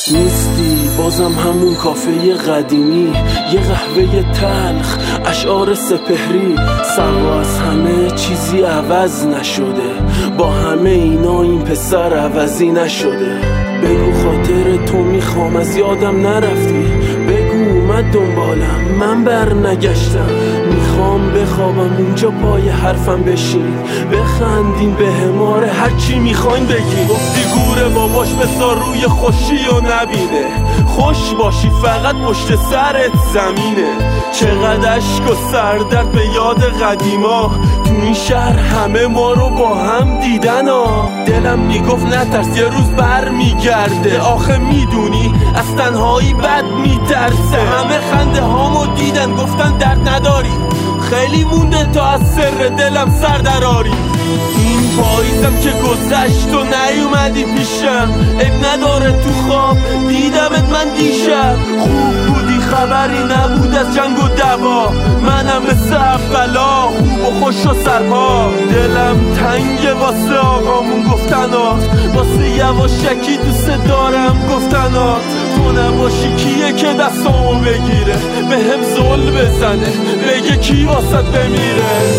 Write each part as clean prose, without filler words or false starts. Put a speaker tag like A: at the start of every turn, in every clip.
A: نیستی بازم همون کافه قدیمی، یه قهوه تلخ، اشعار سپهری. سوا از همه چیزی عوض نشده، با همه اینا این پسر عوضی نشده. بگو خاطر تو میخوام، از یادم نرفتی. بگو اومد دنبالم، من بر نگشتم. میخوام بخوابم اونجا پای حرفم بشین، بخندین به هماره هرچی میخواین بگین. گفتی گوره باباش بسار روی خوشی و نبینه، خوش باشی فقط پشت سرت زمینه. چقدر عشق و سردرد به یاد قدیما، تو این شهر همه ما رو با هم دیدن ها. دلم میگفت نترس یه روز بر میگرده، آخه میدونی از تنهایی بد میترسه. همه خنده هامو دیدن گفتن درد نداری، خیلی مونده تا از سر دلم سر دراری. این پاییزم که گذشت و نیومدی پیشم، عیب نداره تو خواب دیدمت من دیشب. خوب بودی خبری نبود از جنگ و دعوا، منم مثل اولا خوب و خوش و سرپا. دلم تنگه واسه آقامون گفتنات، واسه یواشکی دوست دارم گفتنات. تو نباشی کیه که دستامو بگیره، به هم زل بزنه بگه کی واسط بمیره.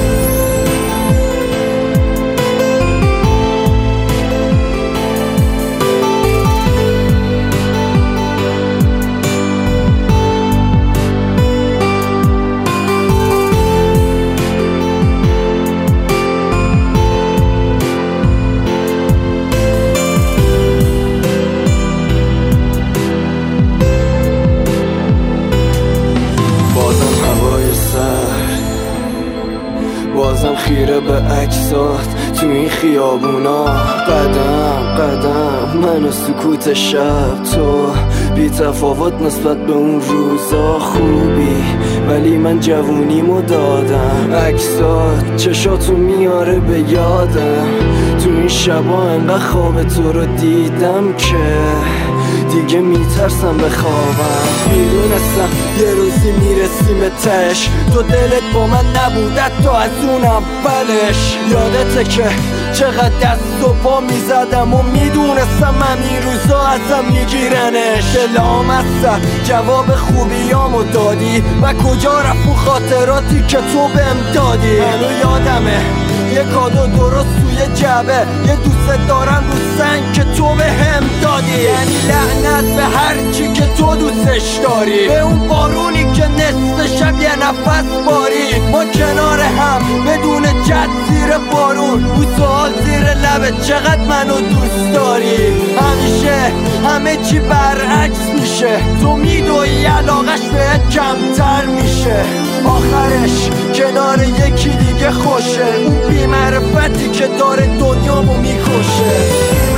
B: بازم خیره به عکسات تو این خیابونا، قدم قدم من و سکوت شب. تو بی تفاوت نسبت به اون روزا خوبی، ولی من جوونیمو دادم. عکسات چشاتو میاره به یادم، تو این شبا انقدر خواب تو رو دیدم که دیگه میترسم بخوابم. میدونستم یه روزی میرسیم به تش، تو دلت با من نبود حتی از اون اولش. یادته که چقدر دست و پا میزدم و میدونستم همین روزا ازم میگیرنش. دلام هستم جواب خوبیامو دادی، و کجا رفت اون خاطراتی که تو بهم دادی. هنو یادمه یه کادو درست توی جعبه، یه دوست دارم رو سنگ که تو بهم دادی. یعنی لعنت به هر چی که تو دوستش داری، به اون بارونی که نصف شب یه نفس باری. ما کنار هم بدون جد زیر بارون، اون سوال زیر لبت چقدر منو دوست داری. همیشه همه چی برعکس میشه، تو میدوی علاقش بهت کمتر میشه. آخرش کنار یکی دیگه خوشه، اون بی‌معرفتی که داره دنیامو میکشه.